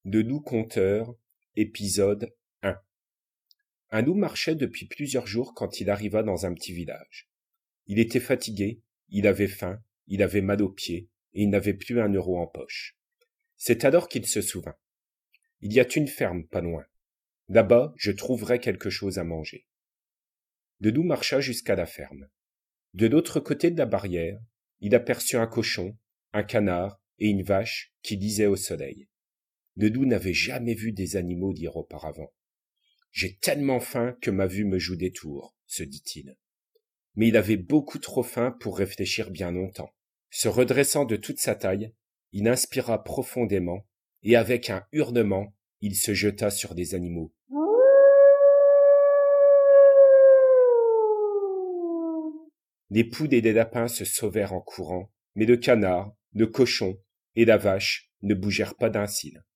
De loup conteur, épisode 1. Un loup marchait depuis plusieurs jours quand il arriva dans un petit village. Il était fatigué, il avait faim, il avait mal aux pieds, et il n'avait plus un euro en poche. C'est alors qu'il se souvint. Il y a une ferme pas loin. Là-bas, je trouverai quelque chose à manger. Le loup marcha jusqu'à la ferme. De l'autre côté de la barrière, il aperçut un cochon, un canard et une vache qui lisaient au soleil. Le loup n'avait jamais vu des animaux dire auparavant. « J'ai tellement faim que ma vue me joue des tours, » se dit-il. Mais il avait beaucoup trop faim pour réfléchir bien longtemps. Se redressant de toute sa taille, il inspira profondément et avec un hurlement, il se jeta sur des animaux. Les poules et les lapins se sauvèrent en courant, mais le canard, le cochon et la vache ne bougèrent pas d'un cil.